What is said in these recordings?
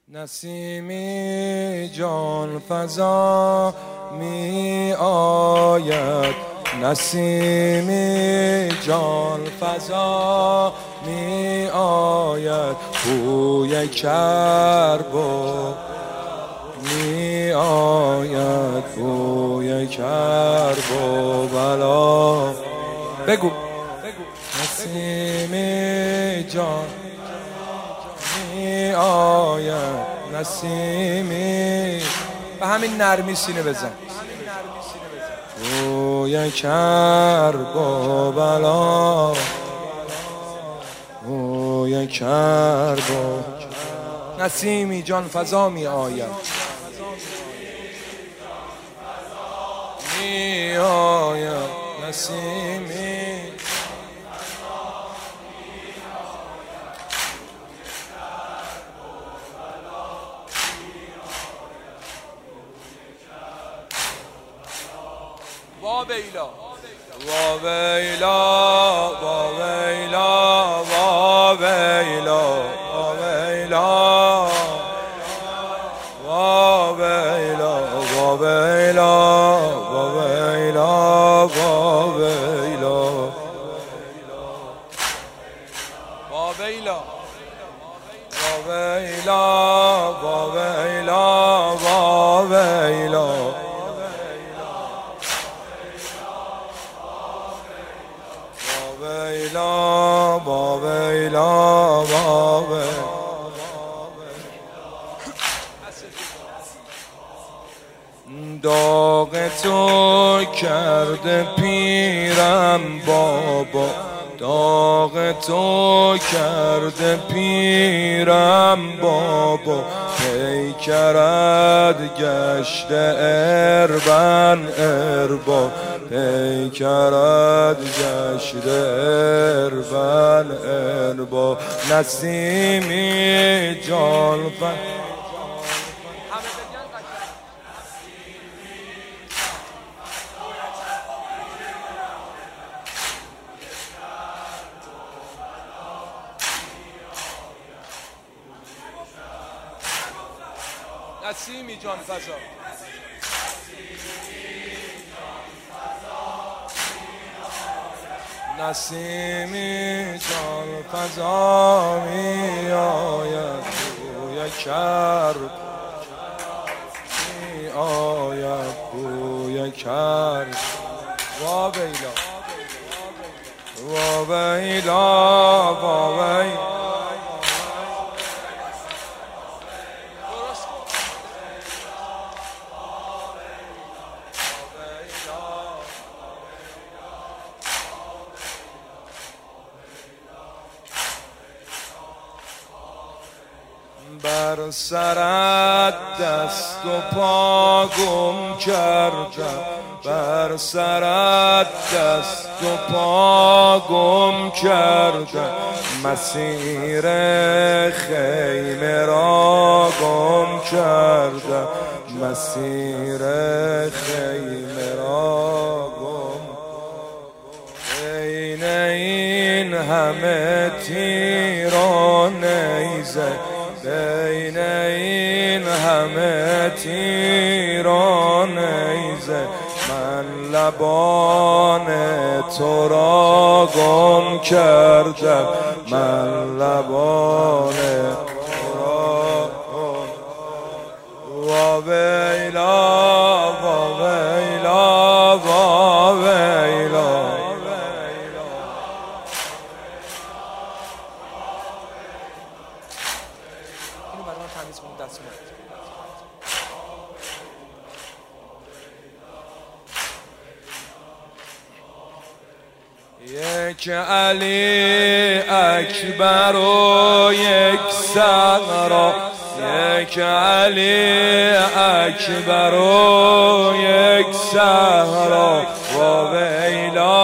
نسیمی جان فزا می آید، نسیمی جان فزا می آید، بوی کرب می آید، بوی کرب و بلا. بگو نسیمی جان می آید، نسیمی به همین نرمی سینه بزن، بوی کرب و بلا، بوی کرب و نسیمی جان فزا می آید، می آید، نسیمی وابیلا وابیلا وابیلا وابیلا وابیلا وابیلا وابیلا وابیلا وابیلا وابیلا وابیلا وابیلا وابیلا داغ تو کرده پیرم بابا، داغ تو کرده پیرم بابا، پیکرت گشته اربن اربا، پیکرت گشته اربن اربا، نسیمی جان نسیمی جان فزا نسیمی جان فزا می آید، بوی کرب می آید، بوی کرب وابیلا وابیلا وابیلا بر سرت دست و پا گم کردم، بر سرت دست و پا گم کردم، مسیر خیمه را گم کردم، مسیر خیمه را گم، بین این همه تیر و نیزه، بین این همه تیر و نیزه، من لبان تو را گم کردم، من لبان تو را گم. وابیلا وابیلا وابیلا یک علی اکبر و یک صحرا، یک علی اکبر و یک صحرا، وابیلا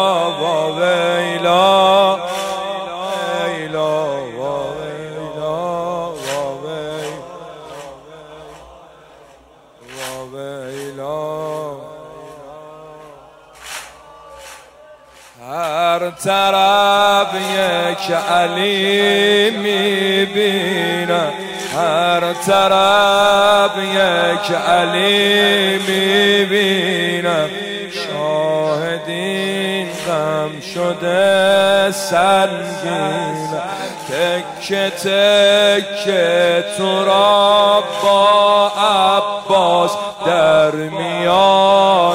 وابیلا وابیلا وابیلا وابیلا هر طرف یک علی میبینم، هر طرف یک علی میبینم، شاهدین غم شده سنگینم. تکه تکه تو را با عباس در میان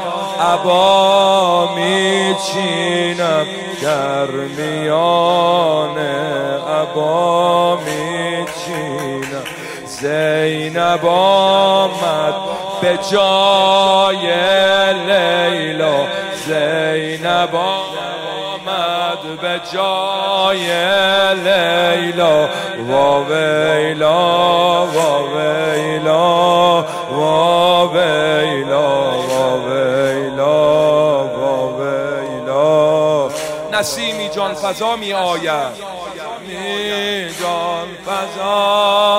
عبا میچینم، در میان عبا میچینم. زینب آمد به جای لیلا، زینب آمد به جای لیلا. وا ویلا وا ویلا وا ویلا وا ویلا وا ویلا. نسیمی جان فضا می آید، جان فضا